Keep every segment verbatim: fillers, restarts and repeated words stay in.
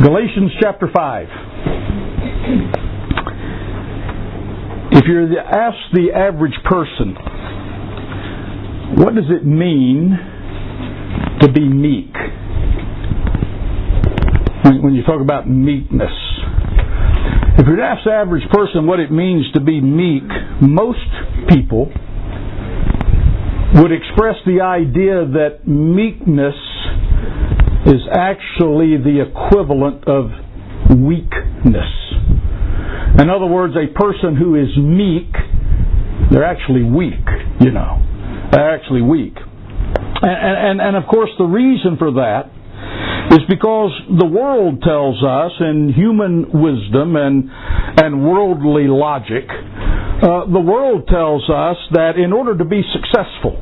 Galatians chapter five. If you're to ask the average person, what does it mean to be meek? When you talk about meekness. If you're to ask the average person what it means to be meek, most people would express the idea that meekness is actually the equivalent of weakness. In other words, a person who is meek, they're actually weak, you know. They're actually weak. And, and, and of course the reason for that is because the world tells us, in human wisdom and, and worldly logic, uh, the world tells us that in order to be successful,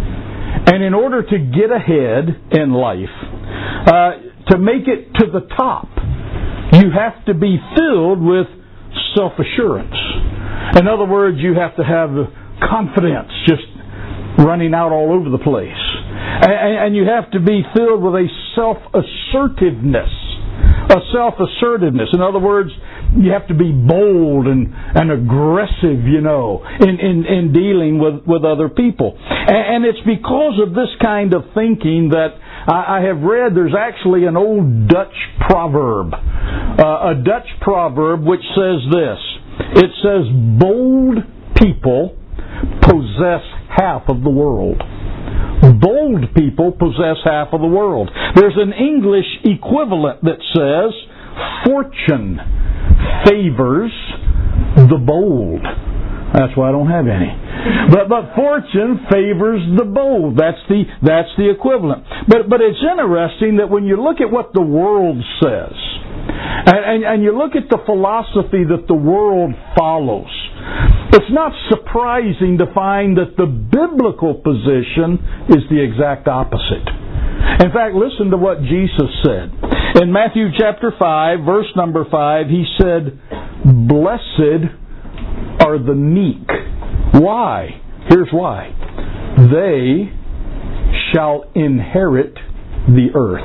and in order to get ahead in life, uh, to make it to the top, you have to be filled with self-assurance. In other words, you have to have confidence just running out all over the place. And, and you have to be filled with a self-assertiveness. A self-assertiveness. In other words, you have to be bold and, and aggressive, you know, in, in, in dealing with, with other people. And, and it's because of this kind of thinking that I, I have read there's actually an old Dutch proverb. Uh, a Dutch proverb which says this. It says, bold people possess half of the world. Bold people possess half of the world. There's an English equivalent that says, fortune favors the bold. That's why I don't have any. But but fortune favors the bold. That's the that's the equivalent. But but it's interesting that when you look at what the world says, and, and, and you look at the philosophy that the world follows, it's not surprising to find that the biblical position is the exact opposite. In fact, listen to what Jesus said. In Matthew chapter five, verse number five, He said, "Blessed are the meek." Why? Here's why. They shall inherit the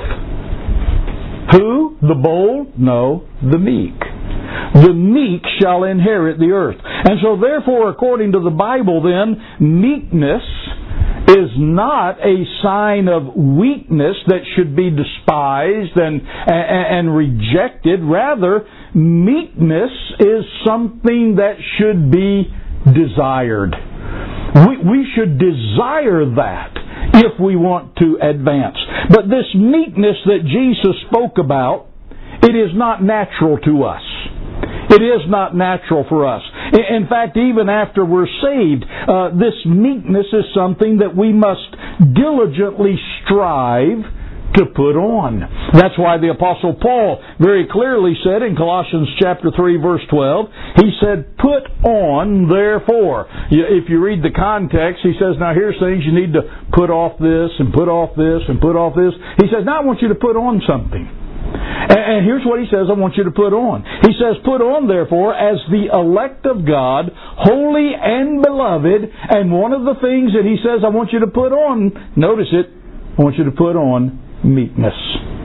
earth. Who? The bold? No, the meek. The meek shall inherit the earth. And so therefore, according to the Bible then, meekness is not a sign of weakness that should be despised and, and, and rejected. Rather, meekness is something that should be desired. We, we should desire that if we want to advance. But this meekness that Jesus spoke about, it is not natural to us. It is not natural for us. In fact, even after we're saved, uh, this meekness is something that we must diligently strive to put on. That's why the Apostle Paul very clearly said in Colossians chapter three, verse twelve, he said, "Put on, therefore." If you read the context, he says, now here's things you need to put off this and put off this and put off this. He says, now I want you to put on something. And here's what he says I want you to put on. He says, "Put on, therefore, as the elect of God, holy and beloved." And one of the things that he says I want you to put on, notice it, I want you to put on meekness.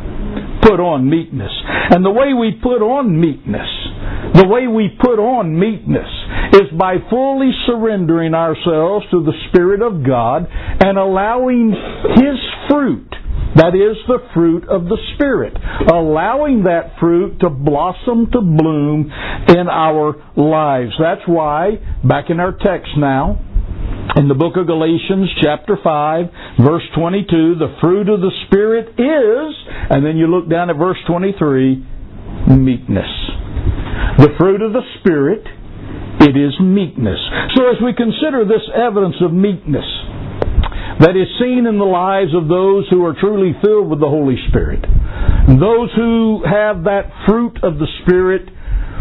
Put on meekness. And the way we put on meekness, the way we put on meekness is by fully surrendering ourselves to the Spirit of God and allowing His fruit, that is the fruit of the Spirit, allowing that fruit to blossom, to bloom in our lives. That's why, back in our text now, in the book of Galatians chapter five, verse twenty-two, the fruit of the Spirit is, and then you look down at verse twenty-three, meekness. The fruit of the Spirit, it is meekness. So as we consider this evidence of meekness that is seen in the lives of those who are truly filled with the Holy Spirit, those who have that fruit of the Spirit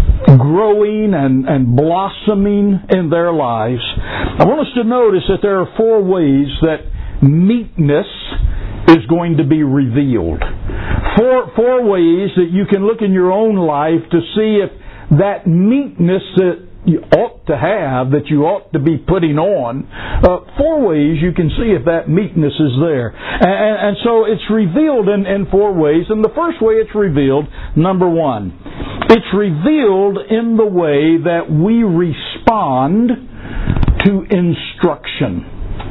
growing and, and blossoming in their lives, I want us to notice that there are four ways that meekness is going to be revealed. Four, four ways that you can look in your own life to see if that meekness that you ought to have, that you ought to be putting on, uh, four ways you can see if that meekness is there. And, and so it's revealed in, in four ways. And the first way it's revealed, number one, it's revealed in the way that we respond to instruction.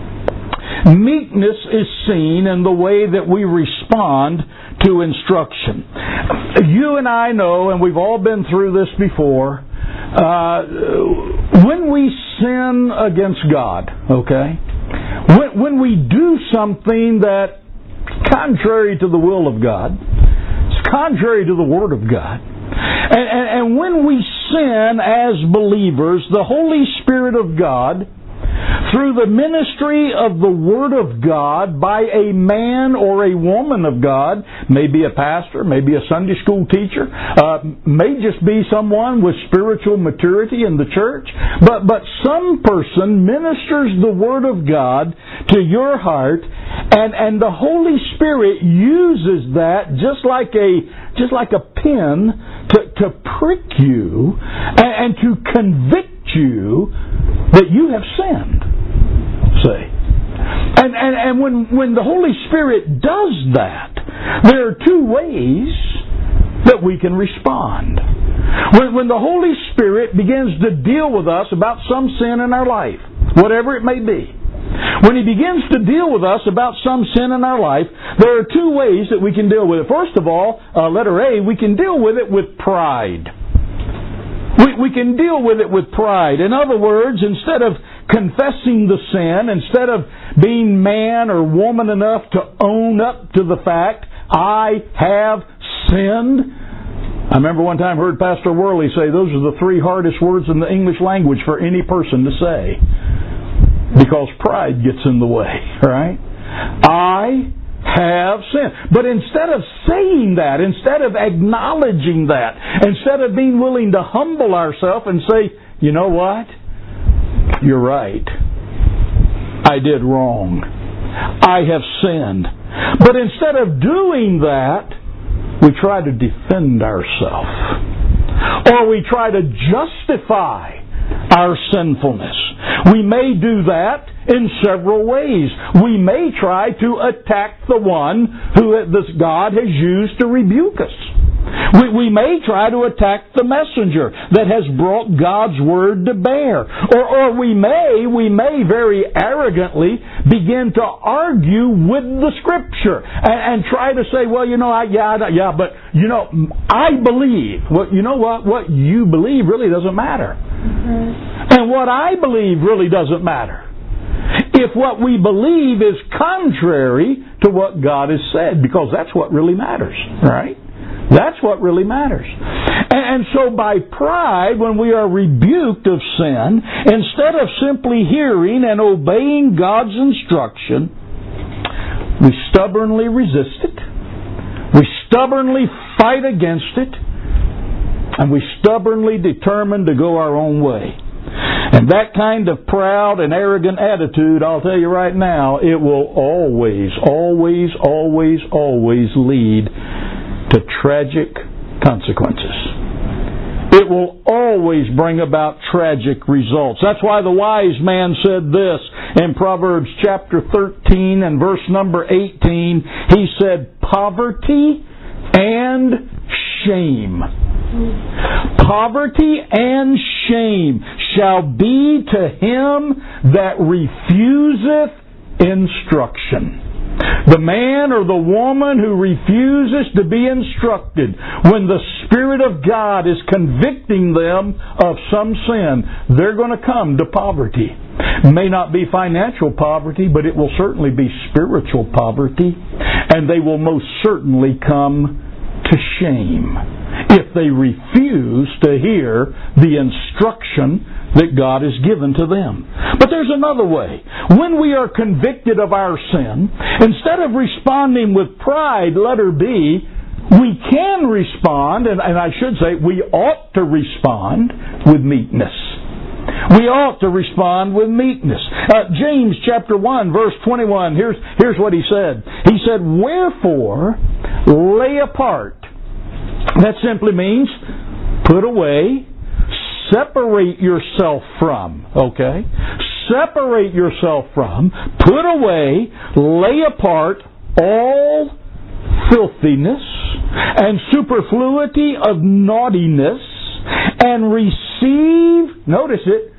Meekness is seen in the way that we respond to instruction. You and I know, and we've all been through this before, uh, when we sin against God, okay, when, when we do something that contrary to the will of God, it's contrary to the Word of God, and, and, and when we sin as believers, the Holy Spirit of God, through the ministry of the Word of God by a man or a woman of God, maybe a pastor, maybe a Sunday school teacher, uh, may just be someone with spiritual maturity in the church, but, but some person ministers the Word of God to your heart, and, and the Holy Spirit uses that just like a, just like a pin to, to prick you and, and to convict you that you have sinned. See? And, and, and when, when the Holy Spirit does that, there are two ways that we can respond. When, when the Holy Spirit begins to deal with us about some sin in our life, whatever it may be, when He begins to deal with us about some sin in our life, there are two ways that we can deal with it. First of all, uh, letter A, we can deal with it with pride. We, we can deal with it with pride. In other words, instead of confessing the sin, instead of being man or woman enough to own up to the fact, I have sinned. I remember one time I heard Pastor Worley say those are the three hardest words in the English language for any person to say, because pride gets in the way, right? I have sinned. But instead of saying that, instead of acknowledging that, instead of being willing to humble ourselves and say, you know what? You're right. I did wrong. I have sinned. But instead of doing that, we try to defend ourselves. Or we try to justify our sinfulness. We may do that in several ways. We may try to attack the one who God has used to rebuke us. We, we may try to attack the messenger that has brought God's Word to bear. Or, or we may, we may very arrogantly begin to argue with the Scripture and, and try to say, well, you know, I, yeah, yeah, but, you know, I believe. Well, you know what? What you believe really doesn't matter. Mm-hmm. And what I believe really doesn't matter. If what we believe is contrary to what God has said, because that's what really matters, right? That's what really matters. And so by pride, when we are rebuked of sin, instead of simply hearing and obeying God's instruction, we stubbornly resist it. We stubbornly fight against it. And we stubbornly determine to go our own way. And that kind of proud and arrogant attitude, I'll tell you right now, it will always, always, always, always lead to tragic consequences. It will always bring about tragic results. That's why the wise man said this in Proverbs chapter thirteen and verse number eighteen. He said, poverty and shame. Poverty and shame shall be to him that refuseth instruction. The man or the woman who refuses to be instructed when the Spirit of God is convicting them of some sin, they're going to come to poverty. It may not be financial poverty, but it will certainly be spiritual poverty. And they will most certainly come to shame if they refuse to hear the instruction that God has given to them. But there's another way. When we are convicted of our sin, instead of responding with pride, letter B, we can respond, and, and I should say we ought to respond with meekness. We ought to respond with meekness. Uh, James chapter one, verse twenty-one, here's, here's what he said. He said, wherefore lay apart. That simply means put away, separate yourself from, okay? Separate yourself from, put away, lay apart all filthiness, and superfluity of naughtiness, and receive, notice it,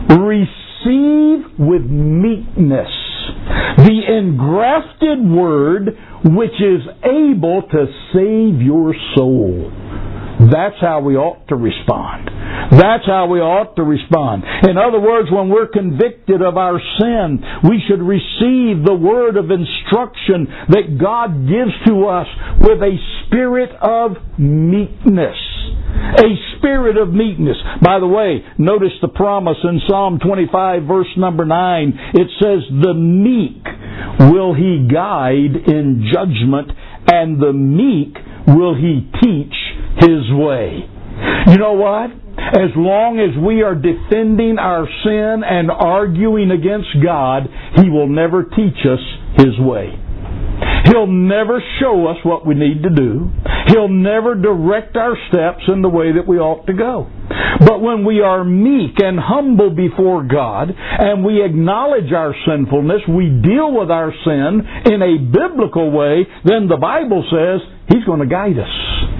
receive with meekness the engrafted word which is able to save your soul. That's how we ought to respond. That's how we ought to respond. In other words, when we're convicted of our sin, we should receive the word of instruction that God gives to us with a spirit of meekness. A spirit of meekness. By the way, notice the promise in Psalm twenty-five, verse number nine. It says, the meek will He guide in judgment, and the meek will He teach His way. You know what? As long as we are defending our sin and arguing against God, He will never teach us His way. He'll never show us what we need to do. He'll never direct our steps in the way that we ought to go. But when we are meek and humble before God, and we acknowledge our sinfulness, we deal with our sin in a biblical way, then the Bible says He's going to guide us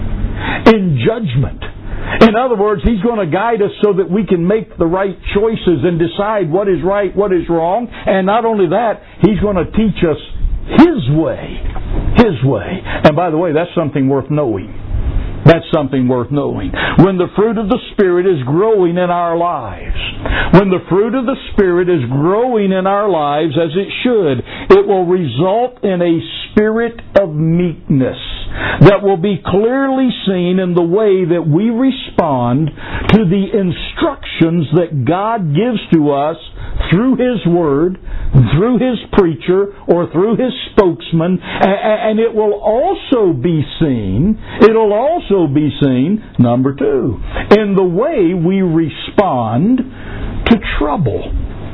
in judgment. In other words, He's going to guide us so that we can make the right choices and decide what is right, what is wrong. And not only that, He's going to teach us His way. His way. And by the way, that's something worth knowing. That's something worth knowing. When the fruit of the Spirit is growing in our lives, when the fruit of the Spirit is growing in our lives as it should, it will result in a spirit of meekness that will be clearly seen in the way that we respond to the instructions that God gives to us through His Word, through His preacher, or through His spokesman. And it will also be seen, it'll also be seen, number two, in the way we respond to trouble.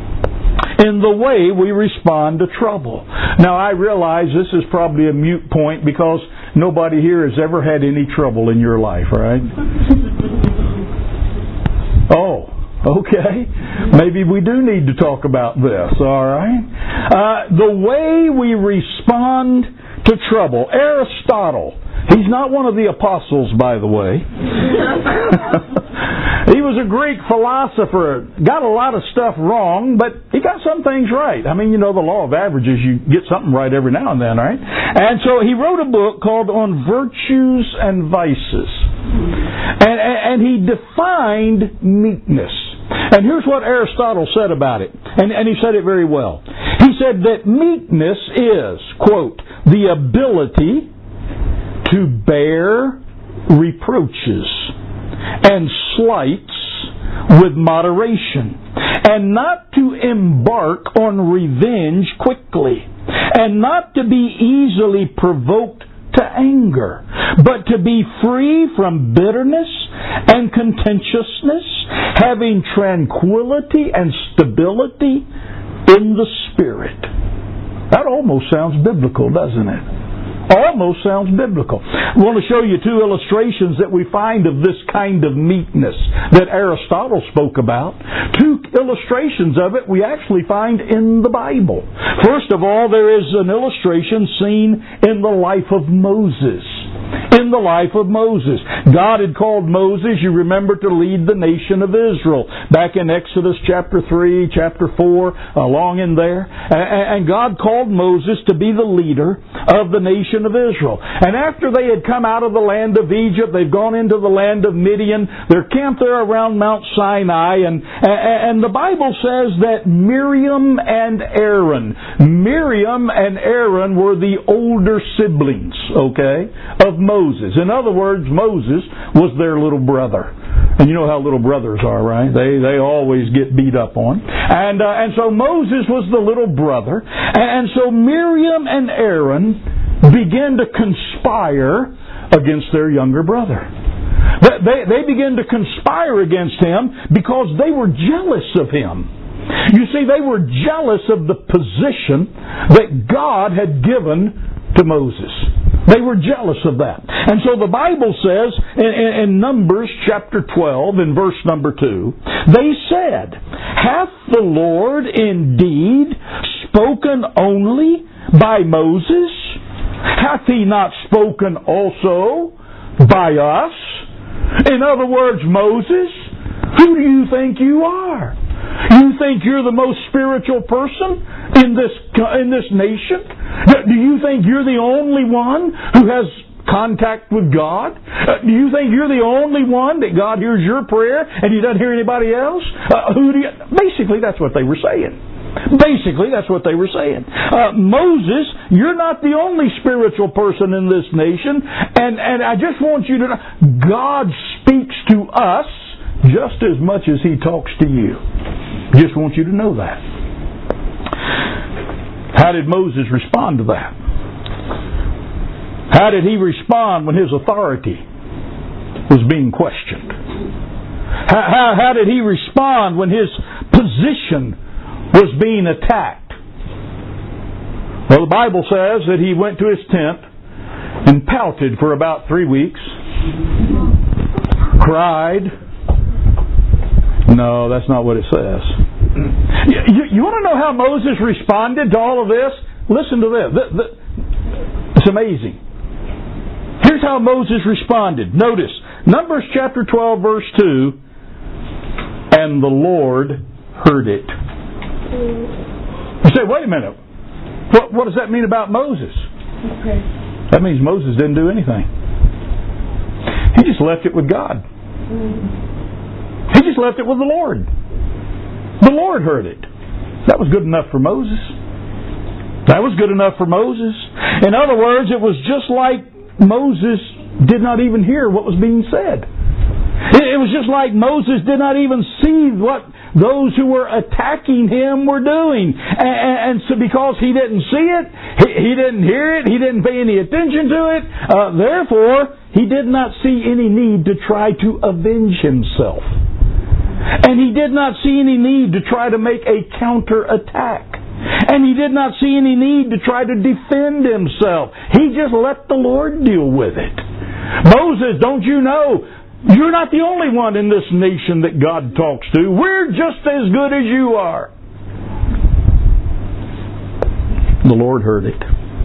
In the way we respond to trouble. Now, I realize this is probably a moot point because nobody here has ever had any trouble in your life, right? Oh, okay. Maybe we do need to talk about this, all right? Uh, the way we respond to trouble. Aristotle. He's not one of the apostles, by the way. He was a Greek philosopher. Got a lot of stuff wrong, but he got some things right. I mean, you know, the law of averages, you get something right every now and then, right? And so he wrote a book called On Virtues and Vices. And, and he defined meekness. And here's what Aristotle said about it. And, and he said it very well. He said that meekness is, quote, the ability to bear reproaches and slights with moderation, and not to embark on revenge quickly, and not to be easily provoked to anger, but to be free from bitterness and contentiousness, having tranquility and stability in the spirit. That almost sounds biblical, doesn't it? Almost sounds biblical. I want to show you two illustrations that we find of this kind of meekness that Aristotle spoke about. Two illustrations of it we actually find in the Bible. First of all, there is an illustration seen in the life of Moses. In the life of Moses. God had called Moses, you remember, to lead the nation of Israel. Back in Exodus chapter three, chapter four, along in there. And God called Moses to be the leader of the nation of Israel. And after they had come out of the land of Egypt, they've gone into the land of Midian. They're camped there around Mount Sinai. And, and the Bible says that Miriam and Aaron, Miriam and Aaron were the older siblings, okay, of Moses. In other words, Moses was their little brother. And you know how little brothers are, right? They they always get beat up on. And uh, and so Moses was the little brother. And so Miriam and Aaron began to conspire against their younger brother. They, they began to conspire against him because they were jealous of him. You see, they were jealous of the position that God had given to Moses. They were jealous of that. And so the Bible says in, in, in Numbers chapter twelve in verse number two, they said, hath the Lord indeed spoken only by Moses? Hath he not spoken also by us? In other words, Moses, who do you think you are? You think you're the most spiritual person in this in this nation? Do you think you're the only one who has contact with God? Uh, do you think you're the only one that God hears your prayer and He doesn't hear anybody else? Uh, who do you? Basically, that's what they were saying. Basically, that's what they were saying. Uh, Moses, you're not the only spiritual person in this nation, and and I just want you to know, God speaks to us just as much as He talks to you. Just want you to know that. How did Moses respond to that? How did he respond when his authority was being questioned? How, how, how did he respond when his position was being attacked? Well, the Bible says that he went to his tent and pouted for about three weeks. Cried. No, that's not what it says. You, you want to know how Moses responded to all of this? Listen to this. The, the, it's amazing. Here's how Moses responded. Notice, Numbers chapter twelve, verse two, and the Lord heard it. You say, wait a minute. What, what does that mean about Moses? Okay. That means Moses didn't do anything. He just left it with God. Mm-hmm. He just left it with the Lord. The Lord heard it. That was good enough for Moses. That was good enough for Moses. In other words, it was just like Moses did not even hear what was being said. It was just like Moses did not even see what those who were attacking him were doing. And so because he didn't see it, he didn't hear it, he didn't pay any attention to it, uh, therefore, he did not see any need to try to avenge himself. And he did not see any need to try to make a counterattack. And he did not see any need to try to defend himself. He just let the Lord deal with it. Moses, don't you know, you're not the only one in this nation that God talks to. We're just as good as you are. The Lord heard it.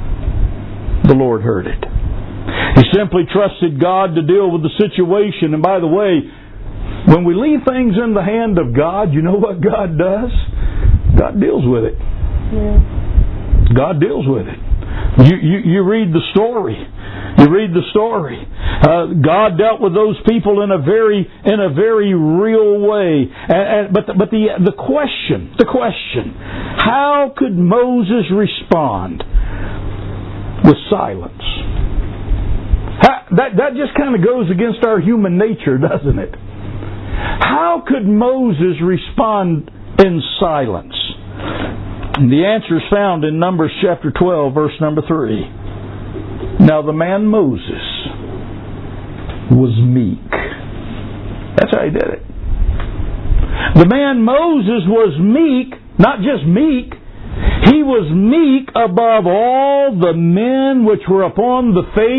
The Lord heard it. He simply trusted God to deal with the situation. And by the way, when we leave things in the hand of God, you know what God does? God deals with it. Yeah. God deals with it. You, you, you read the story. You read the story. Uh, God dealt with those people in a very in a very real way. And, and, but the, but the the question, the question, how could Moses respond? With silence. How, that that just kind of goes against our human nature, doesn't it? How could Moses respond in silence? And the answer is found in Numbers chapter twelve, verse number three. Now the man Moses was meek. That's how he did it. The man Moses was meek, not just meek, he was meek above all the men which were upon the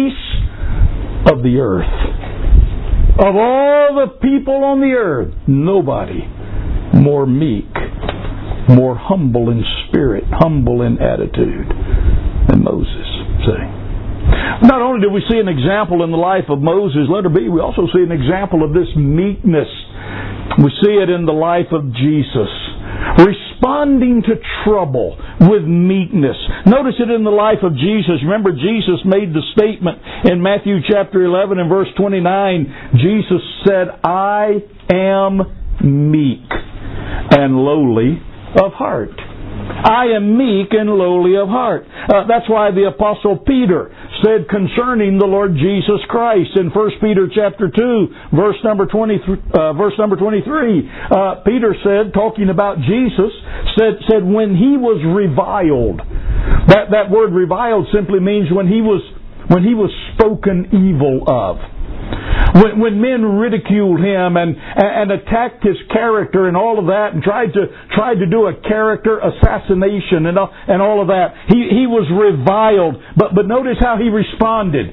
face of the earth. Of all the people on the earth, nobody more meek, more humble in spirit, humble in attitude than Moses. See? Not only do we see an example in the life of Moses, letter B, we also see an example of this meekness. We see it in the life of Jesus. Responding to trouble with meekness. Notice it in the life of Jesus. Remember, Jesus made the statement in Matthew chapter eleven and verse twenty-nine. Jesus said, I am meek and lowly of heart. I am meek and lowly of heart. Uh, that's why the Apostle Peter said concerning the Lord Jesus Christ in First Peter chapter two, verse number twenty, uh, verse number twenty-three. Uh, Peter said, talking about Jesus, said said when he was reviled. That that word reviled simply means when he was when he was spoken evil of. When, when men ridiculed him and, and attacked his character and all of that and tried to tried to do a character assassination and all, and all of that, he, he was reviled. But but notice how he responded.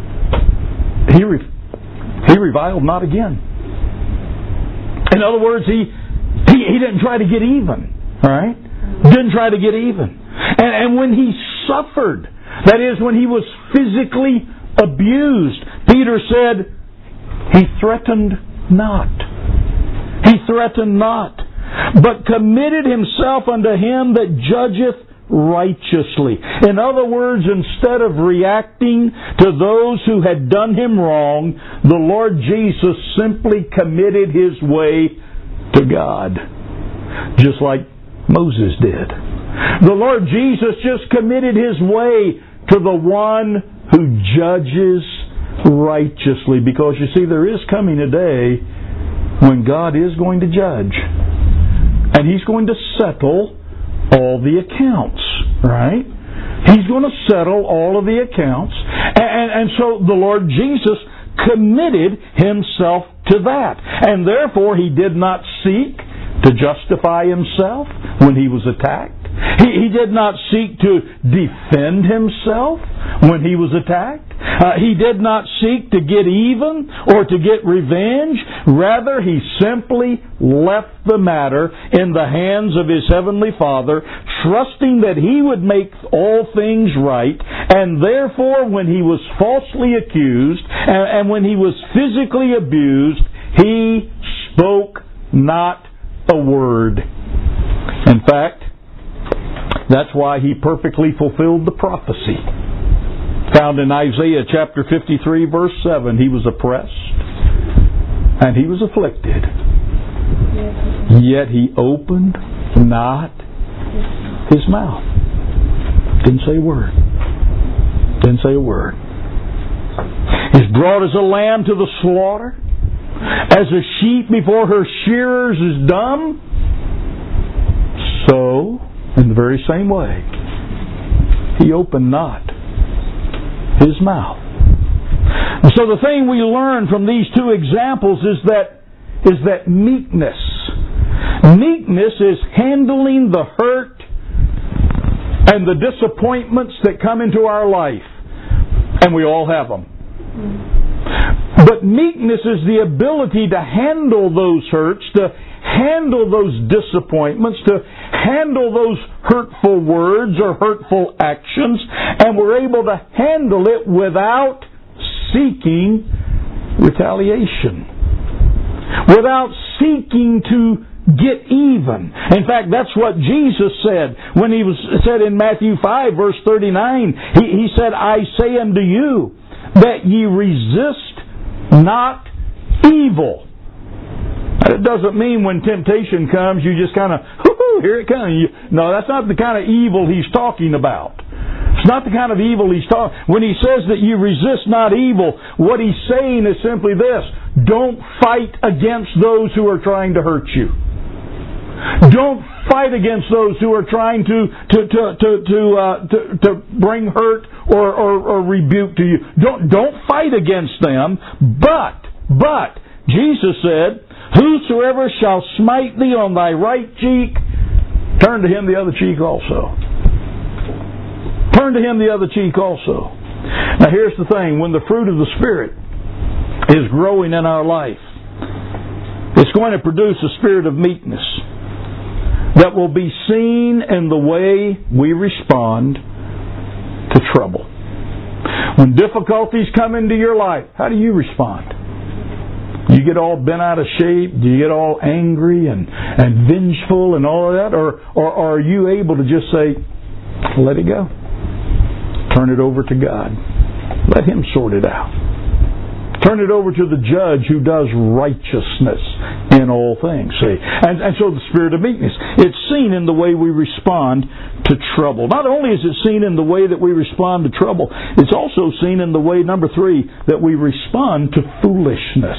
He re, he reviled not again. In other words, he, he he didn't try to get even. All right, didn't try to get even. And and when he suffered, that is, when he was physically abused, Peter said, He threatened not. He threatened not, but committed himself unto him that judgeth righteously. In other words, instead of reacting to those who had done him wrong, the Lord Jesus simply committed his way to God, just like Moses did. The Lord Jesus just committed his way to the one who judges righteously, because you see, there is coming a day when God is going to judge, and He's going to settle all the accounts, right? He's going to settle all of the accounts. And, and, and so the Lord Jesus committed Himself to that. And therefore He did not seek to justify Himself when He was attacked. He, he did not seek to defend Himself when He was attacked. Uh, he did not seek to get even or to get revenge. Rather, He simply left the matter in the hands of His Heavenly Father, trusting that He would make all things right. And therefore, when He was falsely accused and, and when He was physically abused, He spoke not a word. In fact, that's why He perfectly fulfilled the prophecy found in Isaiah chapter fifty-three, verse seven. He was oppressed and He was afflicted, yet He opened not His mouth. Didn't say a word. Didn't say a word. He's brought as a lamb to the slaughter, as a sheep before her shearers is dumb. So, in the very same way, He opened not His mouth. And so the thing we learn from these two examples is that is that meekness. Meekness is handling the hurt and the disappointments that come into our life. And we all have them. But meekness is the ability to handle those hurts, to handle those disappointments, to handle those hurtful words or hurtful actions, and we're able to handle it without seeking retaliation, without seeking to get even. In fact, that's what Jesus said when He was said in Matthew five, verse thirty-nine. He, he said, I say unto you that ye resist not evil. It doesn't mean when temptation comes, you just kind of, here it comes. You, no, that's not the kind of evil He's talking about. It's not the kind of evil He's talking. When He says that you resist not evil, what He's saying is simply this: don't fight against those who are trying to hurt you. Don't fight against those who are trying to to to to to, uh, to, to bring hurt or, or, or rebuke to you. Don't don't fight against them. But but Jesus said, whosoever shall smite thee on thy right cheek, turn to him the other cheek also. Turn to him the other cheek also. Now here's the thing. When the fruit of the Spirit is growing in our life, it's going to produce a spirit of meekness that will be seen in the way we respond to trouble. When difficulties come into your life, how do you respond? Do you get all bent out of shape? Do you get all angry and, and vengeful and all of that? Or, or, or are you able to just say, let it go. Turn it over to God. Let Him sort it out. Turn it over to the judge who does righteousness in all things. See? And, and so the spirit of meekness, it's seen in the way we respond to trouble. Not only is it seen in the way that we respond to trouble, it's also seen in the way, number three, that we respond to foolishness.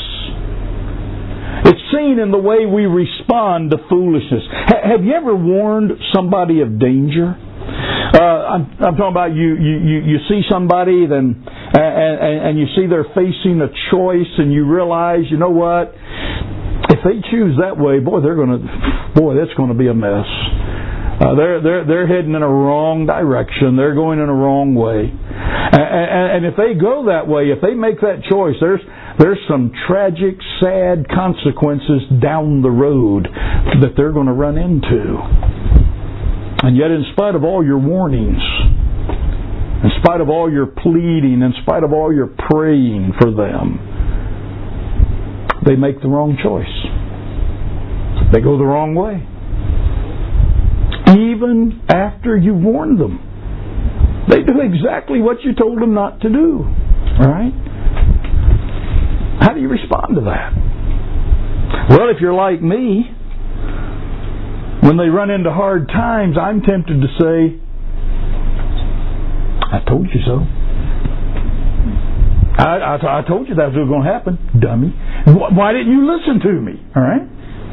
It's seen in the way we respond to foolishness. H- have you ever warned somebody of danger? Uh, I'm, I'm talking about you, you, you, you see somebody then, and, and, and you see they're facing a choice, and you realize, you know what? If they choose that way, boy, they're going to, boy, that's going to be a mess. Uh, they're they're they're heading in a wrong direction. They're going in a wrong way, and, and, and if they go that way, if they make that choice, there's there's some tragic, sad consequences down the road that they're going to run into. And yet, in spite of all your warnings, In spite of all your pleading, in spite of all your praying for them, they make the wrong choice. They go the wrong way. Even after you warn them, they do exactly what you told them not to do. All right? How do you respond to that? Well, if you're like me, when they run into hard times, I'm tempted to say, I told you so. I, I, I told you that was going to happen, dummy. Why didn't you listen to me? All right?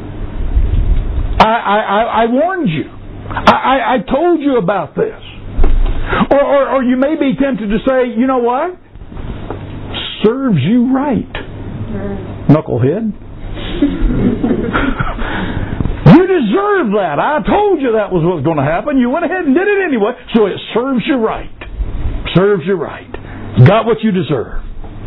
I, I, I warned you. I, I, I told you about this. Or, or, or you may be tempted to say, you know what? Serves you right, knucklehead. You deserve that. I told you that was what was going to happen. You went ahead and did it anyway, so it serves you right. Serves you right. Got what you deserve.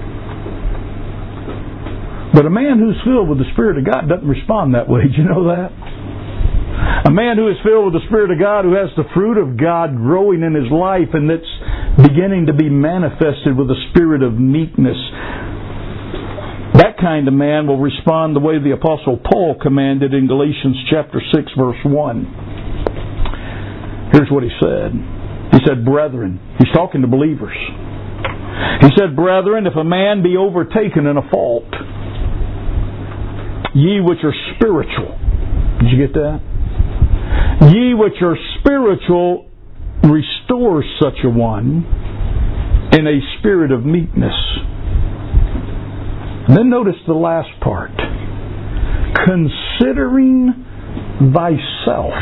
But a man who's filled with the Spirit of God doesn't respond that way. Did you know that? A man who is filled with the Spirit of God, who has the fruit of God growing in his life and that's beginning to be manifested with a spirit of meekness, that kind of man will respond the way the Apostle Paul commanded in Galatians chapter six, verse one. Here's what he said. He said, brethren, he's talking to believers. He said, brethren, if a man be overtaken in a fault, ye which are spiritual. Did you get that? Ye which are spiritual, restore such a one in a spirit of meekness. And then notice the last part. Considering thyself.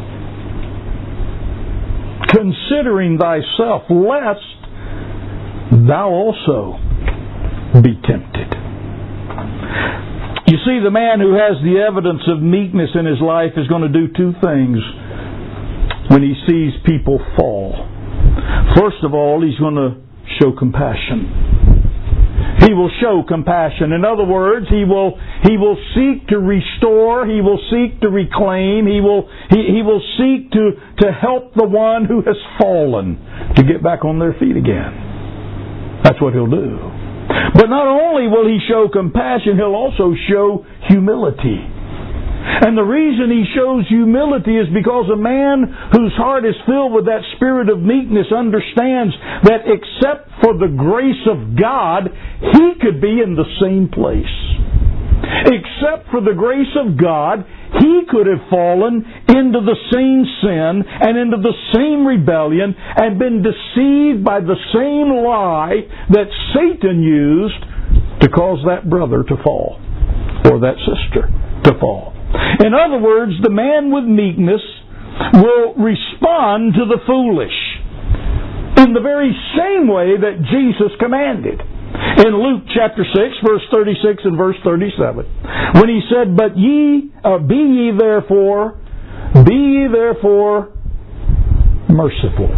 Considering thyself, lest thou also be tempted. You see, the man who has the evidence of meekness in his life is going to do two things when he sees people fall. First of all, he's going to show compassion. He will show compassion. In other words, he will he will seek to restore, he will seek to reclaim, he will he, he will seek to, to help the one who has fallen to get back on their feet again. That's what he'll do. But not only will he show compassion, he'll also show humility. And the reason he shows humility is because a man whose heart is filled with that spirit of meekness understands that except for the grace of God, he could be in the same place. Except for the grace of God, he could have fallen into the same sin and into the same rebellion and been deceived by the same lie that Satan used to cause that brother to fall or that sister to fall. In other words, the man with meekness will respond to the foolish in the very same way that Jesus commanded. In Luke chapter six, verse thirty-six and verse thirty-seven, when he said, But ye, uh, be ye therefore, be ye therefore merciful,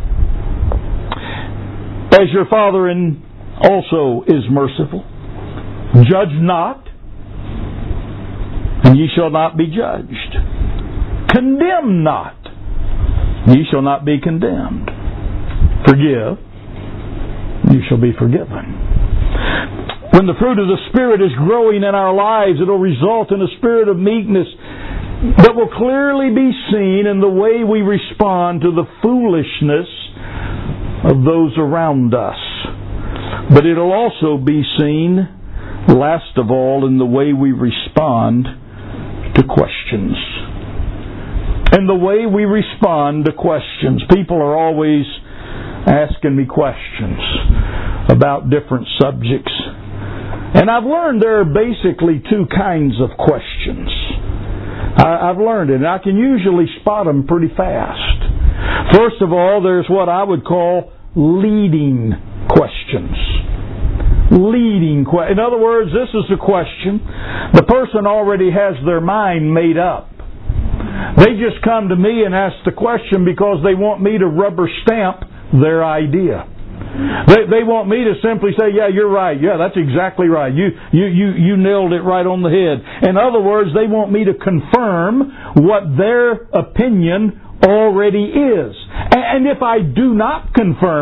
as your Father in also is merciful. Judge not, and ye shall not be judged. Condemn not, ye shall not be condemned. Forgive, you shall be forgiven. When the fruit of the Spirit is growing in our lives, it will result in a spirit of meekness that will clearly be seen in the way we respond to the foolishness of those around us. But it will also be seen, last of all, in the way we respond to questions. And the way we respond to questions. People are always asking me questions about different subjects. And I've learned there are basically two kinds of questions. I, I've learned it, and I can usually spot them pretty fast. First of all, there's what I would call leading questions. Leading questions. In other words, this is a question. The person already has their mind made up. They just come to me and ask the question because they want me to rubber stamp their idea. They they want me to simply say, yeah, you're right. Yeah, that's exactly right. You you you you nailed it right on the head. In other words, they want me to confirm what their opinion already is. And if I do not confirm it,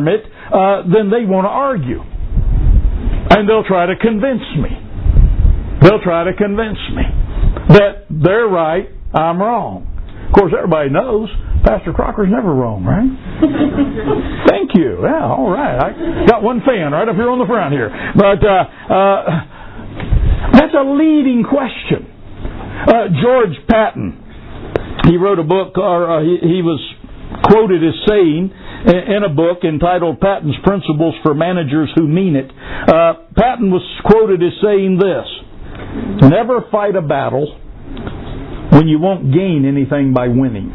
uh, then they want to argue. And they'll try to convince me. They'll try to convince me that they're right, I'm wrong. Of course, everybody knows Pastor Crocker's never wrong, right? Thank you. Yeah, all right. I got one fan right up here on the front here. But uh, uh, that's a leading question. Uh, George Patton, he wrote a book, or uh, he, he was quoted as saying in a book entitled Patton's Principles for Managers Who Mean It. Uh, Patton was quoted as saying this: never fight a battle when you won't gain anything by winning.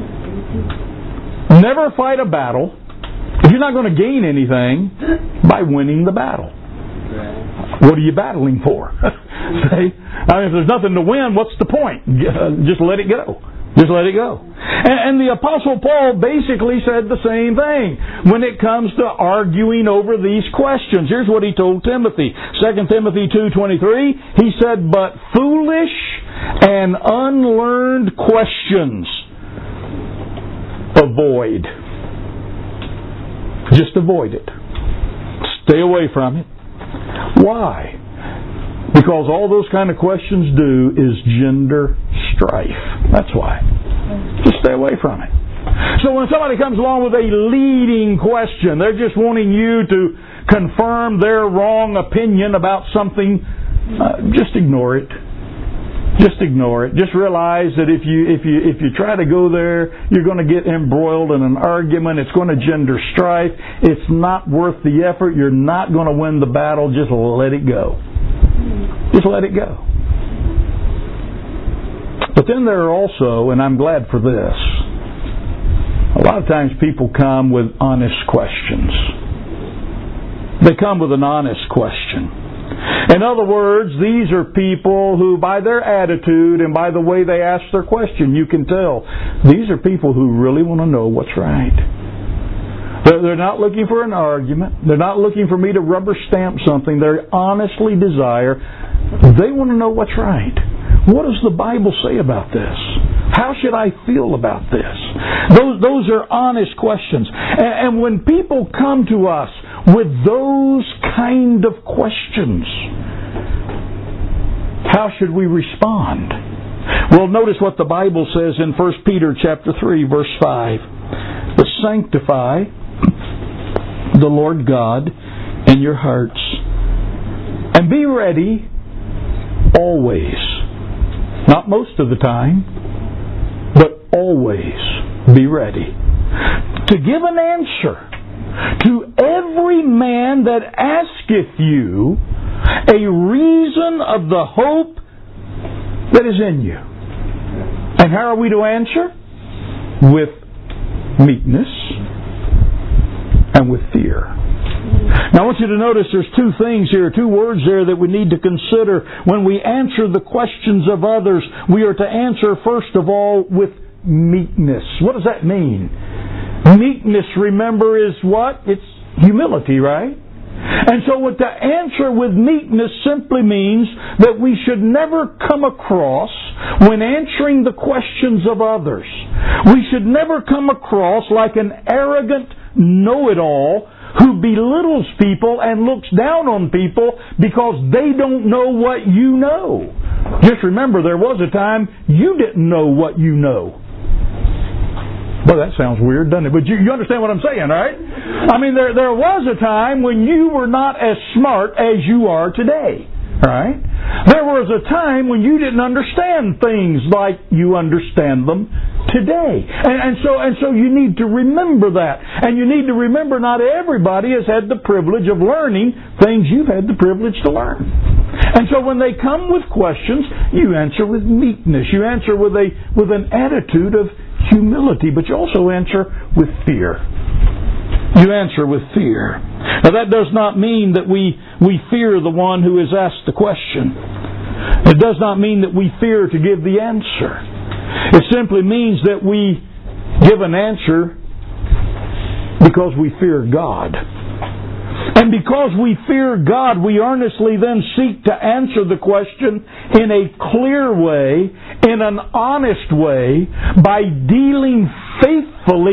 Never fight a battle if you're not going to gain anything by winning the battle. What are you battling for? See? I mean, if there's nothing to win, what's the point? Just let it go. Just let it go. And, and the Apostle Paul basically said the same thing when it comes to arguing over these questions. Here's what he told Timothy. Second Timothy two twenty-three, he said, "But foolish and unlearned questions avoid." Just avoid it. Stay away from it. Why? Because all those kind of questions do is gender strife. That's why. Just stay away from it. So when somebody comes along with a leading question, they're just wanting you to confirm their wrong opinion about something, uh, just ignore it. Just ignore it. Just realize that if you if you if you try to go there, you're going to get embroiled in an argument. It's going to gender strife. It's not worth the effort. You're not going to win the battle. Just let it go. Just let it go. But then there are also, and I'm glad for this, a lot of times people come with honest questions. They come with an honest question. In other words, these are people who, by their attitude and by the way they ask their question, you can tell these are people who really want to know what's right. They're not looking for an argument. They're not looking for me to rubber stamp something. They honestly desire. They want to know what's right. What does the Bible say about this? How should I feel about this? Those, those are honest questions. And, and when people come to us with those kind of questions, how should we respond? Well, notice what the Bible says in First Peter chapter three, verse five. "But sanctify the Lord God in your hearts, and be ready always." Not most of the time, but always be ready to give an answer to every man that asketh you a reason of the hope that is in you. And how are we to answer? With meekness and with fear. Now I want you to notice there's two things here, two words there that we need to consider when we answer the questions of others. We are to answer first of all with meekness. What does that mean? Meekness, remember, is what? It's humility, right? And so what to answer with meekness simply means that we should never come across, when answering the questions of others, we should never come across like an arrogant know-it-all who belittles people and looks down on people because they don't know what you know. Just remember, there was a time you didn't know what you know. Well, that sounds weird, doesn't it? But you, you understand what I'm saying, right? I mean, there there was a time when you were not as smart as you are today, right? There was a time when you didn't understand things like you understand them today. And, and so and so you need to remember that. And you need to remember not everybody has had the privilege of learning things you've had the privilege to learn. And so when they come with questions, you answer with meekness. You answer with a with an attitude of humility, but you also answer with fear. You answer with fear. Now that does not mean that we, we fear the one who has asked the question. It does not mean that we fear to give the answer. It simply means that we give an answer because we fear God. And because we fear God, we earnestly then seek to answer the question in a clear way, in an honest way, by dealing faithfully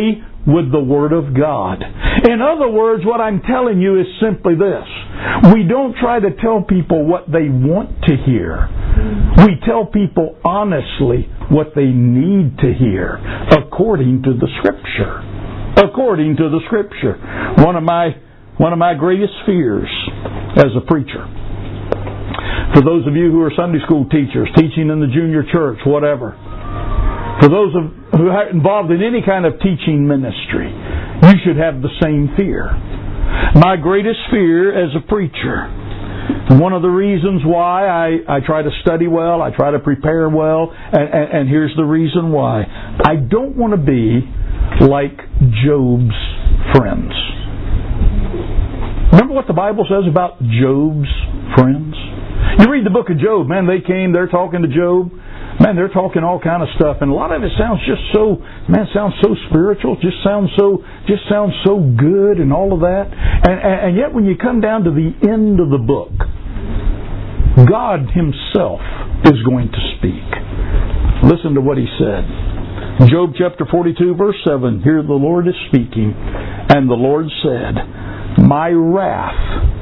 with the Word of God. In other words, what I'm telling you is simply this. We don't try to tell people what they want to hear. We tell people honestly what they need to hear according to the Scripture. According to the Scripture. One of my one of my greatest fears as a preacher, for those of you who are Sunday school teachers, teaching in the junior church, whatever, for those of, who are involved in any kind of teaching ministry, you should have the same fear. My greatest fear as a preacher, one of the reasons why I, I try to study well, I try to prepare well, and, and, and here's the reason why. I don't want to be like Job's friends. Remember what the Bible says about Job's friends? You read the book of Job, man, they came, they're talking to Job. Man, they're talking all kind of stuff, and a lot of it sounds just so, man, sounds so spiritual, just sounds so, just sounds so good and all of that. And, and, and yet when you come down to the end of the book, God Himself is going to speak. Listen to what He said. Job chapter forty-two, verse seven, here the Lord is speaking, and the Lord said, "My wrath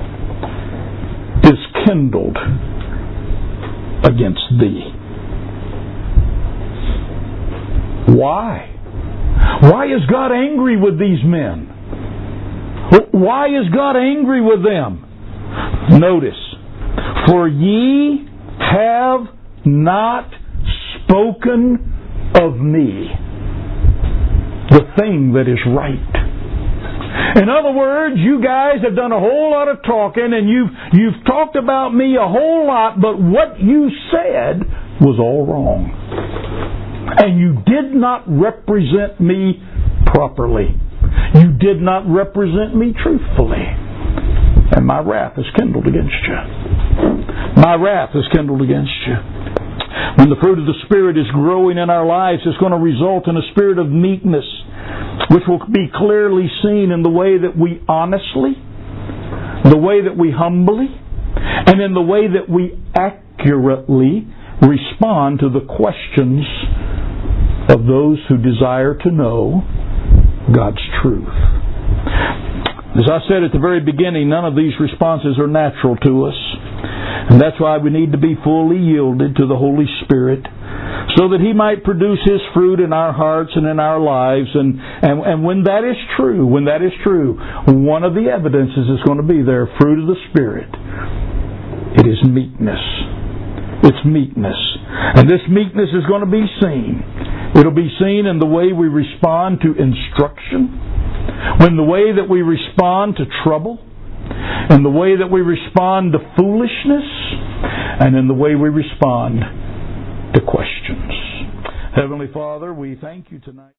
is kindled against thee." Why? Why is God angry with these men? Why is God angry with them? Notice, for ye have not spoken of me the thing that is right. In other words, you guys have done a whole lot of talking, and you've you've talked about me a whole lot, but what you said was all wrong. And you did not represent me properly. You did not represent me truthfully. And my wrath is kindled against you. My wrath is kindled against you. When the fruit of the Spirit is growing in our lives, it's going to result in a spirit of meekness, which will be clearly seen in the way that we honestly, the way that we humbly, and in the way that we accurately respond to the questions of those who desire to know God's truth. As I said at the very beginning, none of these responses are natural to us. And that's why we need to be fully yielded to the Holy Spirit, so that He might produce His fruit in our hearts and in our lives. And, and, and when that is true, when that is true, one of the evidences is going to be there, fruit of the Spirit. It is meekness. It's meekness. And this meekness is going to be seen. It'll be seen in the way we respond to instruction, when the way that we respond to trouble, in the way that we respond to foolishness, and in the way we respond to questions. Heavenly Father, we thank You tonight.